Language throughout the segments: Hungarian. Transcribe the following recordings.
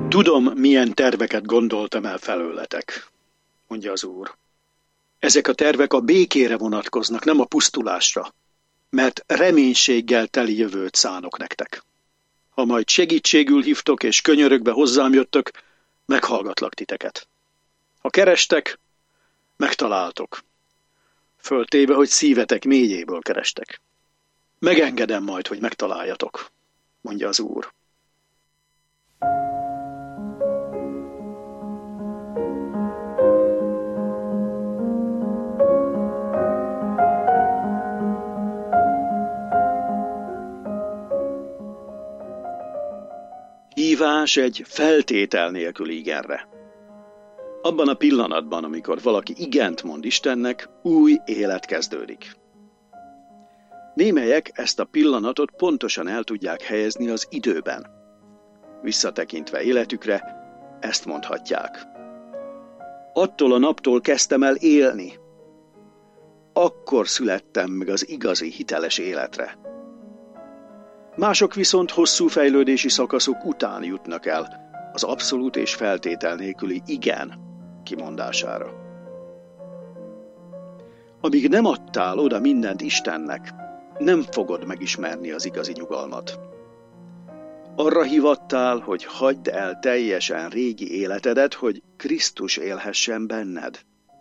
Tudom, milyen terveket gondoltam el felőletek, mondja az Úr. Ezek a tervek a békére vonatkoznak, nem a pusztulásra, mert reménységgel teli jövőt szánok nektek. Ha majd segítségül hívtok és könyörögve hozzám jöttök, meghallgatlak titeket. Ha kerestek, megtaláltok. Föltéve, hogy szívetek mélyéből kerestek. Megengedem majd, hogy megtaláljatok, mondja az Úr. Hívás egy feltétel nélküli igenre. Abban a pillanatban, amikor valaki igent mond Istennek, új élet kezdődik. Némelyek ezt a pillanatot pontosan el tudják helyezni az időben. Visszatekintve életükre, ezt mondhatják. Attól a naptól kezdtem el élni. Akkor születtem meg az igazi, hiteles életre. Mások viszont hosszú fejlődési szakaszok után jutnak el az abszolút és feltétel nélküli igen kimondására. Amíg nem adtál oda mindent Istennek, nem fogod megismerni az igazi nyugalmat. Arra hívattál, hogy hagyd el teljesen régi életedet, hogy Krisztus élhessen benned.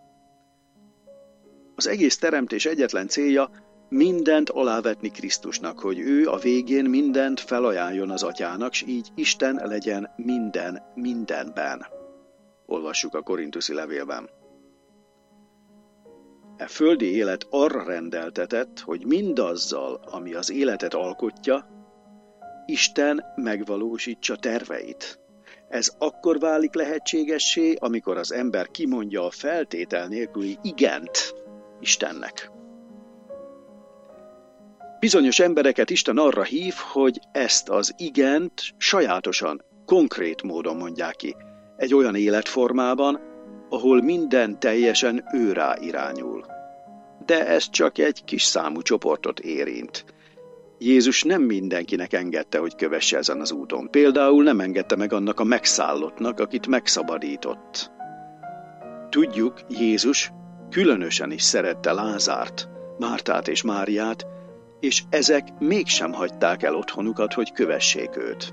Az egész teremtés egyetlen célja, mindent alávetni Krisztusnak, hogy ő a végén mindent felajánljon az Atyának, s így Isten legyen minden mindenben. Olvassuk a Korinthusi levélben. E földi élet arra rendeltetett, hogy mindazzal, ami az életet alkotja, Isten megvalósítsa terveit. Ez akkor válik lehetségessé, amikor az ember kimondja a feltétel nélküli igent Istennek. Bizonyos embereket Isten arra hív, hogy ezt az igent sajátosan, konkrét módon mondják ki, egy olyan életformában, ahol minden teljesen őrá irányul. De ez csak egy kis számú csoportot érint. Jézus nem mindenkinek engedte, hogy kövesse ezen az úton. Például nem engedte meg annak a megszállottnak, akit megszabadított. Tudjuk, Jézus különösen is szerette Lázárt, Mártát és Máriát, és ezek mégsem hagyták el otthonukat, hogy kövessék őt.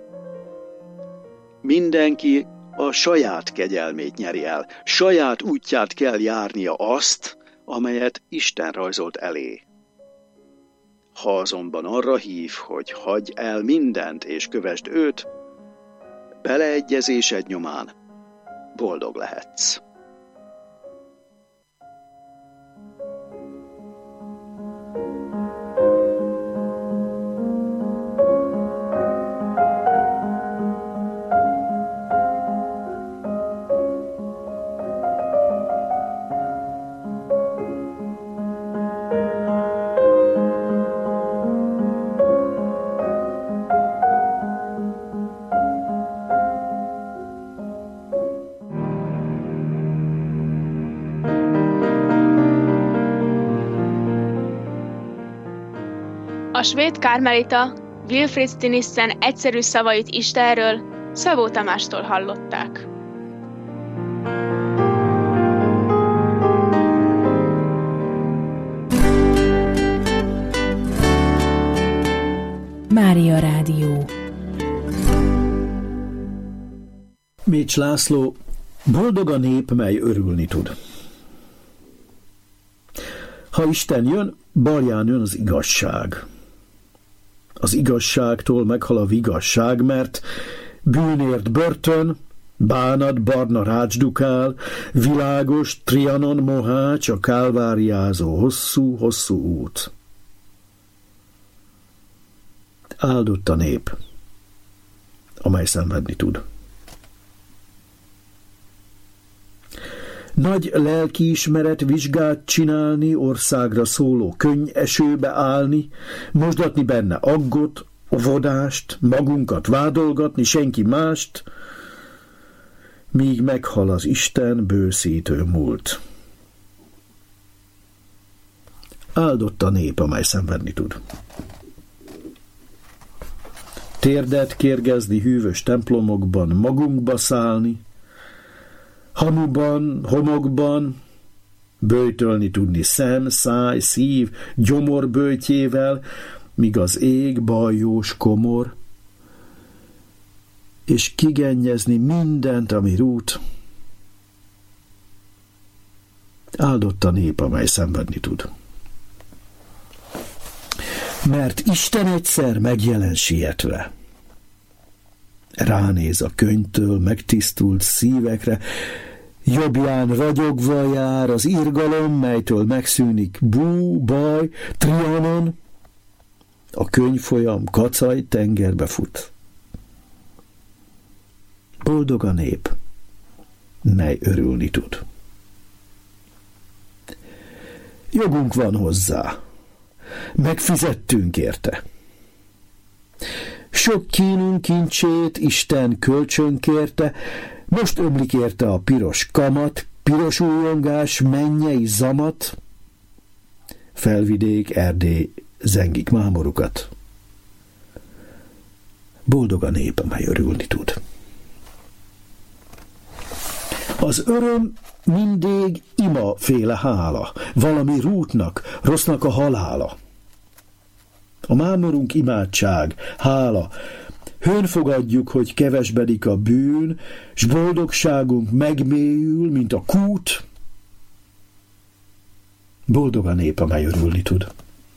Mindenki a saját kegyelmét nyeri el, saját útját kell járnia azt, amelyet Isten rajzolt elé. Ha azonban arra hív, hogy hagyj el mindent és kövesd őt, beleegyezésed nyomán boldog lehetsz. A svéd kármelita Wilfrid Stinissen egyszerű szavait Istenről Szabó Tamástól hallották. Mária Rádió. Mécs László, boldog a nép, mely örülni tud. Ha Isten jön, balján jön az igazság. Az igazságtól meghal a vigasság, mert bűnért börtön, bánat barna rácsdukál, világos Trianon mohács, a kálváriázó hosszú út. Áldott a nép, amely szenvedni tud. Nagy lelkiismeret vizsgát csinálni, országra szóló könnyesőbe állni, mosdatni benne aggot, óvodást, magunkat vádolgatni, senki mást, míg meghal az Isten bőszítő múlt. Áldott a nép, amely szenvedni tud. térdet kérgezni hűvös templomokban, magunkba szállni, hamuban, homokban, böjtölni tudni szem, száj, szív, gyomor böjtjével, míg az ég bajós komor, és kigennyezni mindent, ami rút. Áldott a nép, amely szenvedni tud. Mert Isten egyszer megjelen sietve, ránéz a könyvtől megtisztult szívekre, jobbján ragyogva jár az irgalom, melytől megszűnik bú, baj, Trianon, a könyvfolyam kacaj tengerbe fut. Boldog a nép, mely örülni tud. Jogunk van hozzá, megfizettünk érte. Sok kínunk kincsét Isten kölcsönkérte, most ömlik érte a piros kamat, piros újongás, mennyei zamat, felvidék, Erdély zengik mámorukat. Boldog a nép, amely örülni tud. Az öröm mindig imaféle hála, valami rútnak, rossznak a halála. A mámorunk imádság, hála, hőn fogadjuk, hogy kevesbedik a bűn, s boldogságunk megmélyül, mint a kút. Boldog a nép, amely örülni tud.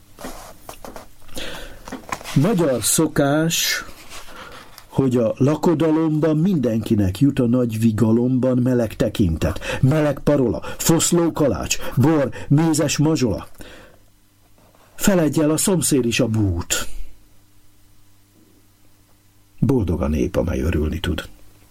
Magyar szokás, hogy a lakodalomban mindenkinek jut a nagy vigalomban meleg tekintet, meleg parola, foszló kalács, bor, mézes mazsola. Feledj el a szomszéd is a bút. Boldog a nép, amely örülni tud.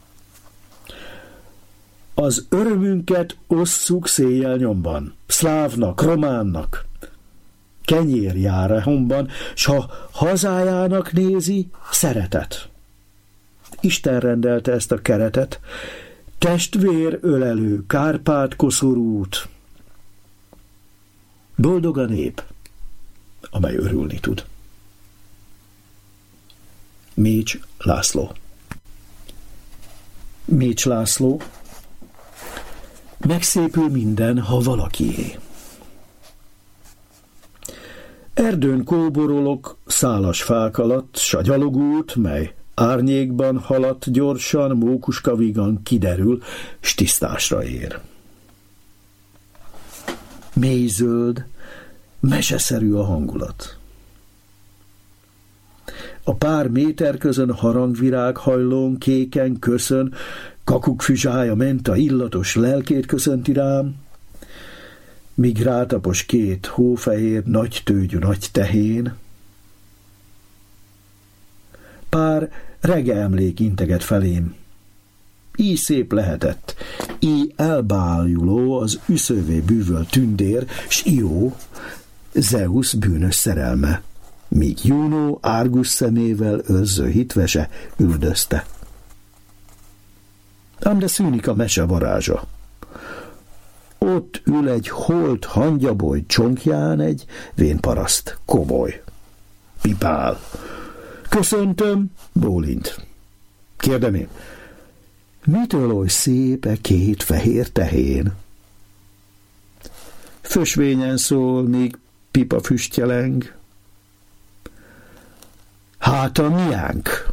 Az örömünket osszuk széjjel nyomban, szlávnak, románnak. Kenyér jár a homban, s ha hazájának nézi, szeretet. Isten rendelte ezt a keretet, testvér ölelő, Kárpát koszorút. Boldog a nép, amely örülni tud. Mécs László. Mécs László. Megszépül minden, ha valakié. Erdőn kóborolok szálas fák alatt, s a gyalogút, mely árnyékban haladt gyorsan, mókuskavigan kiderül, s tisztásra ér. Mélyzöld, meseszerű a hangulat. A pár méter közön harangvirág hajlón, kéken köszön, kakukfüzsája ment a illatos lelkét köszönti rám, míg rátapos két hófehér, nagy tőgyű, nagy tehén. Pár rege emlék integet felém. Így szép lehetett, így elbáljuló az üszővé bűvölt tündér, s Ió, Zeusz bűnös szerelme, míg Juno árgus szemével őrző hitvese üldözte. Ám de szűnik a mese varázsa. Ott ül egy holt hangyaboly csonkján egy vénparaszt, komoly. Pipál. Köszöntöm, bólint. Kérdem én, mitől oly szép e két fehér tehén? Fösvényen szól, míg pipa füstjeleng. Hát a miánk?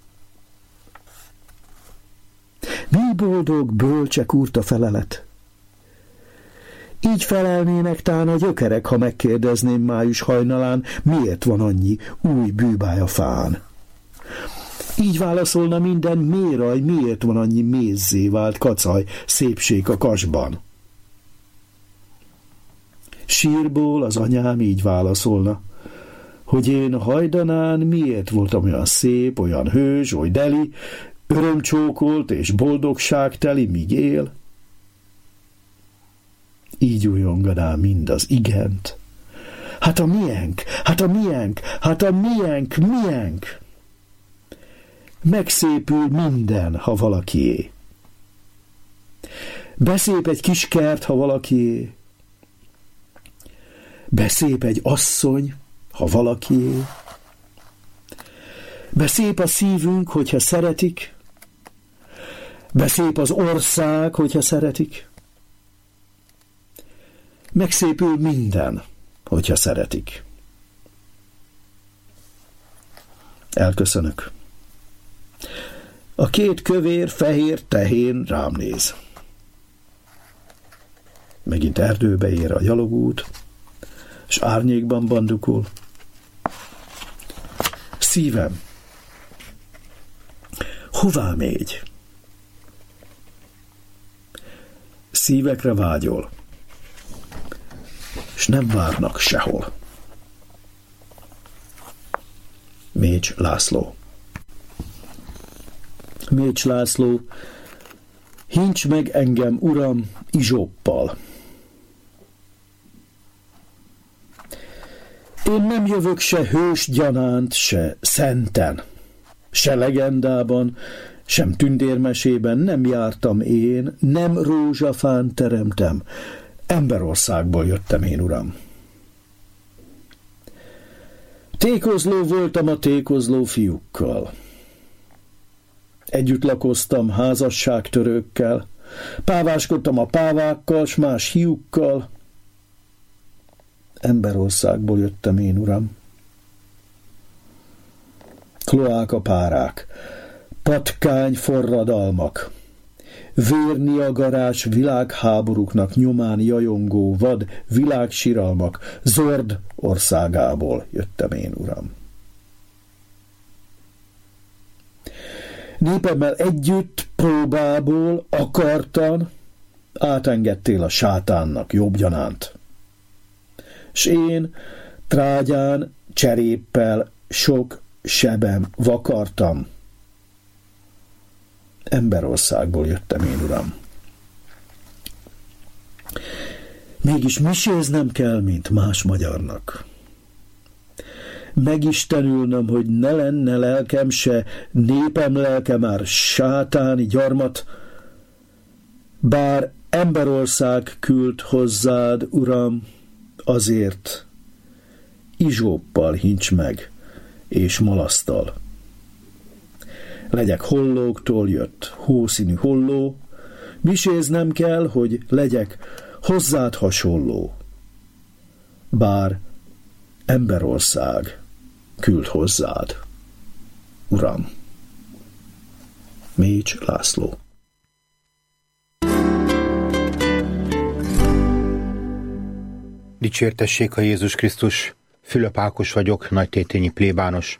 Mi boldog, bölcsek úrta felelet? Így felelnének tán a gyökerek, ha megkérdezném május hajnalán, miért van annyi új bűbáj a fán. Így válaszolna minden méraj, miért van annyi mézzé vált kacaj, szépség a kasban. Sírból az anyám így válaszolna, hogy én hajdanán miért voltam olyan szép, olyan hős, oly deli, örömcsókolt és boldogság teli, míg él. Így újonganá mind az igent. Hát a miénk, hát a miénk, hát a miénk, miénk. Megszépül minden, ha valakié. Beszép egy kis kert, ha valakié. Beszép egy asszony, ha valakié. Beszép a szívünk, hogyha szeretik. Beszép az ország, hogyha szeretik. Megszépül minden, hogyha szeretik. Elköszönök. A két kövér, fehér tehén rám néz. Megint erdőbe ér a gyalogút, és árnyékban bandukol. Szívem, hová mégy? Szívekre vágyol, és nem várnak sehol. Mécs László. Mécs László, hints meg engem, uram, Izsoppal. Én nem jövök se hős gyanánt, se szenten, se legendában, sem tündérmesében nem jártam én, nem rózsafán teremtem, emberországból jöttem én, uram. Tékozló voltam a tékozló fiúkkal. Együtt lakoztam házasságtörőkkel, páváskodtam a pávákkal, s más hiúkkal. Emberországból jöttem én, uram. Kloákapárák, patkány forradalmak, vérniagarás világháborúknak nyomán jajongó vad világsiralmak, Zord országából jöttem én, uram. Népemmel együtt próbából akartan átengedtél a sátánnak jobbgyanánt. S én trágyán, cseréppel, sok sebem vakartam. Emberországból jöttem én, uram. Mégis miséznem kell, mint más magyarnak. Megistenülnöm, hogy ne lenne lelkem se, népem lelke már sátáni gyarmat, bár emberország küld hozzád, uram, azért Izsóppal hincs meg, és malasztal. Legyek hollóktól jött hószínű holló, miséznem kell, hogy legyek hozzád hasonló, bár emberország küld hozzád, uram. Mécs László. Dicsértessék a Jézus Krisztus! Fülöp Ákos vagyok, nagytétényi plébános.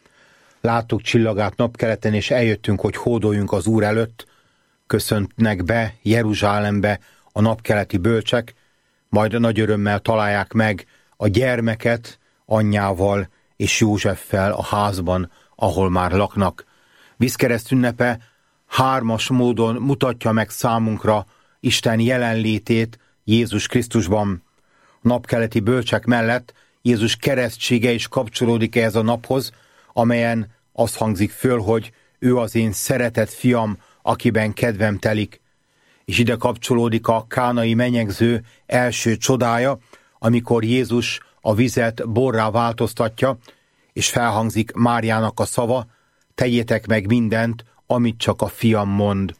Láttuk csillagát napkeleten, és eljöttünk, hogy hódoljunk az Úr előtt. Köszöntnek be Jeruzsálembe a napkeleti bölcsek, majd nagy örömmel találják meg a gyermeket anyjával és Józseffel a házban, ahol már laknak. Vízkereszt ünnepe hármas módon mutatja meg számunkra Isten jelenlétét Jézus Krisztusban. A napkeleti bölcsek mellett Jézus keresztsége is kapcsolódik ehhez a naphoz, amelyen az hangzik föl, hogy ő az én szeretett fiam, akiben kedvem telik. És ide kapcsolódik a kánai menyegző első csodája, amikor Jézus a vizet borrá változtatja, és felhangzik Máriának a szava, tegyétek meg mindent, amit csak a fiam mond.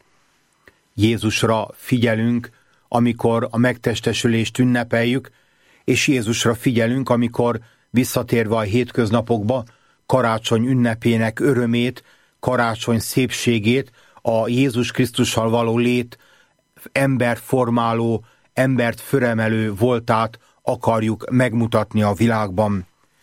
Jézusra figyelünk, amikor a megtestesülést ünnepeljük, és Jézusra figyelünk, amikor visszatérve a hétköznapokba, karácsony ünnepének örömét, karácsony szépségét, a Jézus Krisztussal való lét embert formáló, embert fölemelő voltát akarjuk megmutatni a világban.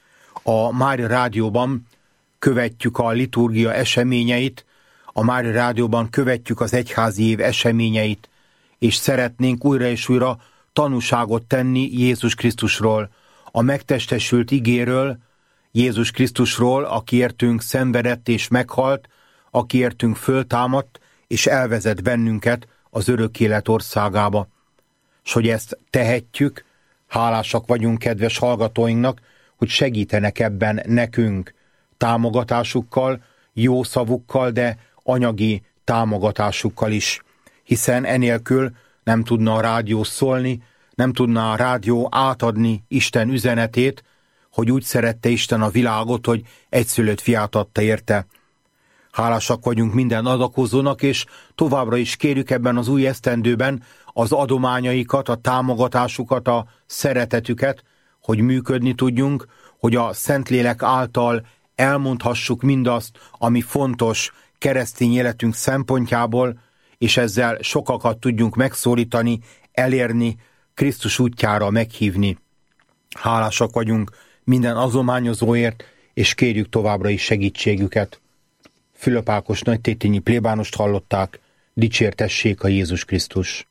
A Mária Rádióban követjük a liturgia eseményeit, a Mária Rádióban követjük az egyházi év eseményeit, és szeretnénk újra és újra tanúságot tenni Jézus Krisztusról, a megtestesült igéről, Jézus Krisztusról, aki értünk szenvedett és meghalt, aki értünk föltámadt, és elvezet bennünket az örök élet országába. S hogy ezt tehetjük, hálásak vagyunk kedves hallgatóinknak, hogy segítenek ebben nekünk támogatásukkal, jó szavukkal, de anyagi támogatásukkal is. Hiszen enélkül nem tudna a rádió szólni, nem tudna a rádió átadni Isten üzenetét, hogy úgy szerette Isten a világot, hogy egyszülött fiát adta érte. Hálásak vagyunk minden adakozónak, és továbbra is kérjük ebben az új esztendőben az adományaikat, a támogatásukat, a szeretetüket, hogy működni tudjunk, hogy a Szentlélek által elmondhassuk mindazt, ami fontos keresztény életünk szempontjából, és ezzel sokakat tudjunk megszólítani, elérni, Krisztus útjára meghívni. Hálásak vagyunk minden adományozóért, és kérjük továbbra is segítségüket. Fülöp Ákos nagytétényi plébánost hallották, dicsértessék a Jézus Krisztus.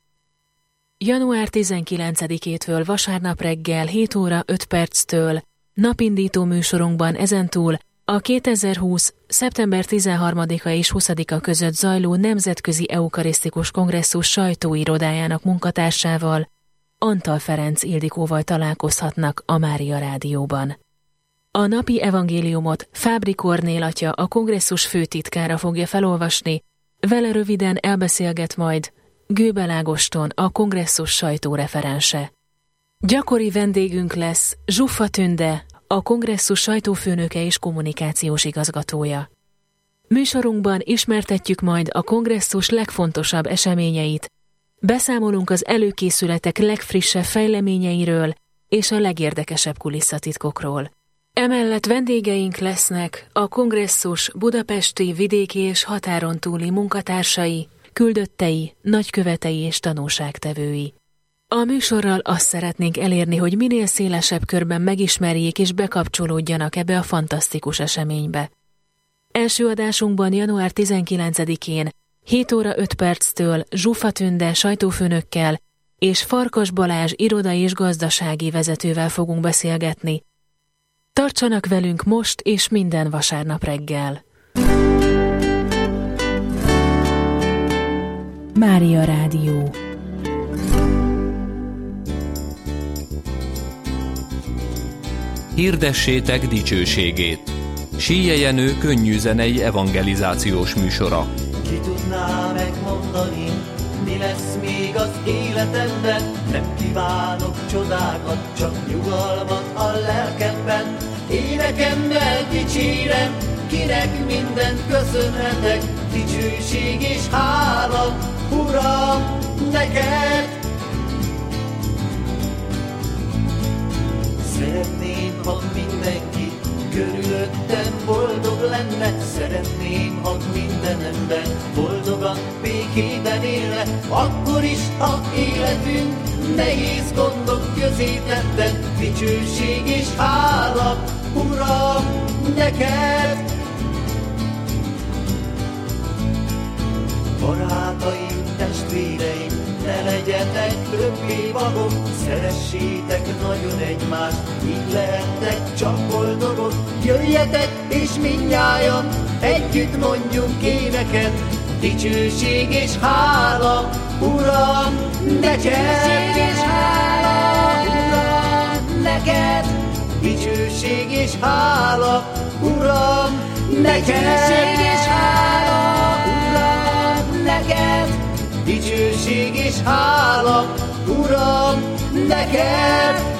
Január 19-től vasárnap reggel 7 óra 5 perctől napindító műsorunkban ezentúl a 2020. szeptember 13-a és 20-a között zajló Nemzetközi Eukarisztikus Kongresszus sajtóirodájának munkatársával, Antal Ferenc Ildikóval találkozhatnak a Mária Rádióban. A napi evangéliumot Fábri Kornél atya, a kongresszus főtitkára fogja felolvasni, vele röviden elbeszélget majd Gőbel Ágoston, a kongresszus sajtóreferense. Gyakori vendégünk lesz Zsuffa Tünde, a kongresszus sajtófőnöke és kommunikációs igazgatója. Műsorunkban ismertetjük majd a kongresszus legfontosabb eseményeit, beszámolunk az előkészületek legfrissebb fejleményeiről és a legérdekesebb kulisszatitkokról. Emellett vendégeink lesznek a kongresszus budapesti, vidéki és határon túli munkatársai, küldöttei, nagykövetei és tanúságtevői. A műsorral azt szeretnénk elérni, hogy minél szélesebb körben megismerjék és bekapcsolódjanak ebbe a fantasztikus eseménybe. Első adásunkban január 19-én 7 óra 5 perctől Zsuffa Tünde sajtófőnökkel és Farkas Balázs irodai és gazdasági vezetővel fogunk beszélgetni. Tartsanak velünk most és minden vasárnap reggel! Mária Rádió. Hirdessétek dicsőségét. Síje Jenő könnyűzenei evangelizációs műsora. Ki tudná megmondani, mi lesz még az életemben? Nem kívánok csodákat, csak nyugalmat a lelkemben. Énekemmel dicsérem, kinek mindent köszönhetek. Dicsőség és hála, Uram, neked. Szeretném, ha mindenki körülöttem boldog lenne. Szeretném, ha minden ember boldogan, békében élne. Akkor is, ha életünk nehéz gondok közé tetted. Dicsőség és hála, Uram, neked. Barátaim, testvéreim, ne legyetek többé vakok, szeressétek nagyon egymást, így lehettek csak boldogok. Jöjjetek és mindnyájan együtt mondjunk éneket, dicsőség és hála, Uram, neked. Dicsőség és hála, Uram, neked. Dicsőség és hála, Uram, neked. Dicsőség és hála, Uram, neked. Dicsőség és hála, Uram, neked.